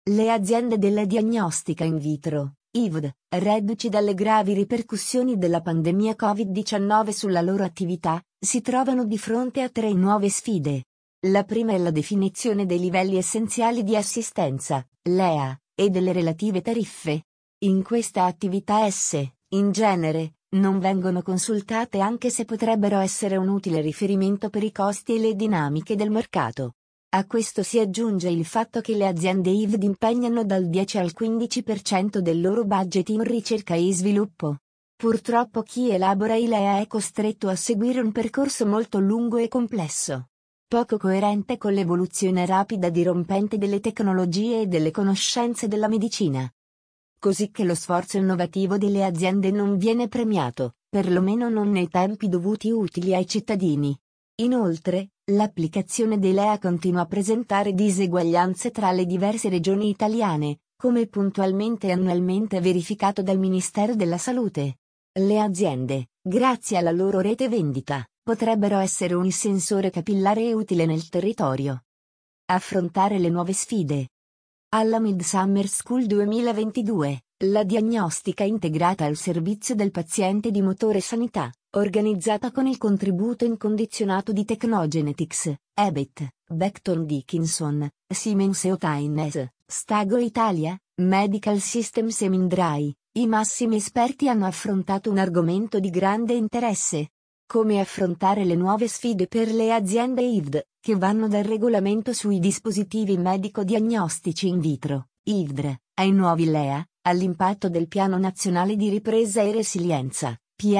Le aziende della diagnostica in vitro, IVD, reduci dalle gravi ripercussioni della pandemia Covid-19 sulla loro attività, si trovano di fronte a tre nuove sfide. La prima è la definizione dei livelli essenziali di assistenza, LEA, e delle relative tariffe. In questa attività esse, in genere, non vengono consultate anche se potrebbero essere un utile riferimento per i costi e le dinamiche del mercato. A questo si aggiunge il fatto che le aziende IVD impegnano dal 10 al 15% del loro budget in ricerca e sviluppo. Purtroppo chi elabora i LEA è costretto a seguire un percorso molto lungo e complesso, poco coerente con l'evoluzione rapida e dirompente delle tecnologie e delle conoscenze della medicina. Così che lo sforzo innovativo delle aziende non viene premiato, perlomeno non nei tempi dovuti utili ai cittadini. Inoltre, l'applicazione dei LEA continua a presentare diseguaglianze tra le diverse regioni italiane, come puntualmente e annualmente verificato dal Ministero della Salute. Le aziende, grazie alla loro rete vendita, potrebbero essere un sensore capillare e utile nel territorio. Affrontare le nuove sfide. Alla Midsummer School 2022, la diagnostica integrata al servizio del paziente di Motore Sanità, organizzata con il contributo incondizionato di Technogenetics, Abbott, Becton Dickinson, Siemens e Otaines, Stago Italia, Medical Systems e Mindray, i massimi esperti hanno affrontato un argomento di grande interesse. Come affrontare le nuove sfide per le aziende IVD, che vanno dal regolamento sui dispositivi medico-diagnostici in vitro, IVDR, ai nuovi LEA, all'impatto del Piano Nazionale di Ripresa e Resilienza,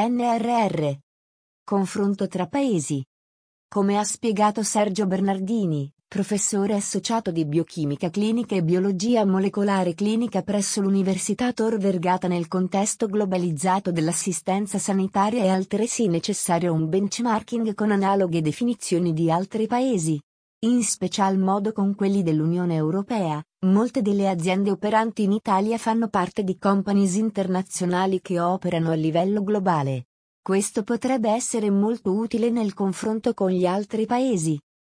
PNRR. Confronto tra paesi. Come ha spiegato Sergio Bernardini, professore associato di biochimica clinica e biologia molecolare clinica presso l'Università Tor Vergata, nel contesto globalizzato dell'assistenza sanitaria è altresì necessario un benchmarking con analoghe definizioni di altri paesi. In special modo con quelli dell'Unione Europea, molte delle aziende operanti in Italia fanno parte di companies internazionali che operano a livello globale. Questo potrebbe essere molto utile nel confronto con gli altri paesi.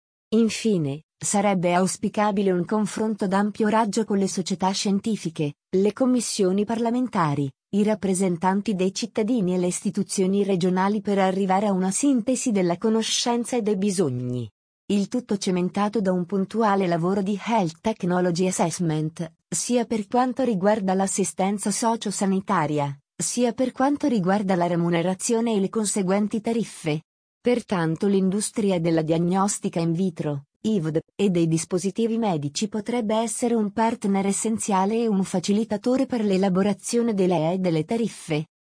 Infine, sarebbe auspicabile un confronto d'ampio raggio con le società scientifiche, le commissioni parlamentari, i rappresentanti dei cittadini e le istituzioni regionali per arrivare a una sintesi della conoscenza e dei bisogni. Il tutto cementato da un puntuale lavoro di Health Technology Assessment, sia per quanto riguarda l'assistenza socio-sanitaria, sia per quanto riguarda la remunerazione e le conseguenti tariffe. Pertanto l'industria della diagnostica in vitro, IVD, e dei dispositivi medici potrebbe essere un partner essenziale e un facilitatore per l'elaborazione delle e delle tariffe.